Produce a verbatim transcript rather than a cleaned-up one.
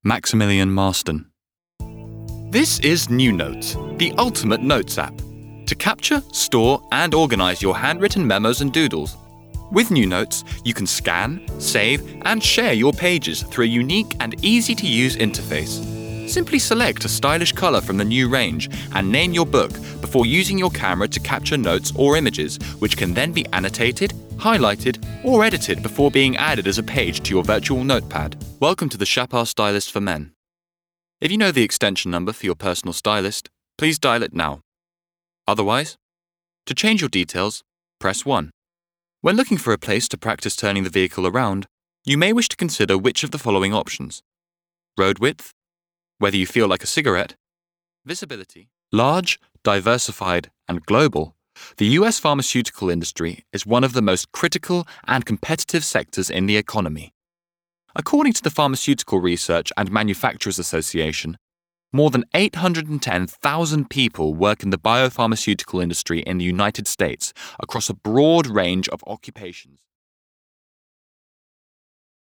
Maximilian Marston. This is NewNotes, the ultimate notes app, to capture, store, and organize your handwritten memos and doodles. With NewNotes, you can scan, save, and share your pages through a unique and easy-to-use interface. Simply select a stylish color from the new range and name your book before using your camera to capture notes or images, which can then be annotated, highlighted, or edited before being added as a page to your virtual notepad. Welcome to the Chapar Stylist for Men. If you know the extension number for your personal stylist, please dial it now. Otherwise, to change your details, press one. When looking for a place to practice turning the vehicle around, you may wish to consider which of the following options: road width, whether you feel like a cigarette, visibility. Large, diversified, and global, the U S pharmaceutical industry is one of the most critical and competitive sectors in the economy. According to the Pharmaceutical Research and Manufacturers Association, more than eight hundred ten thousand people work in the biopharmaceutical industry in the United States across a broad range of occupations.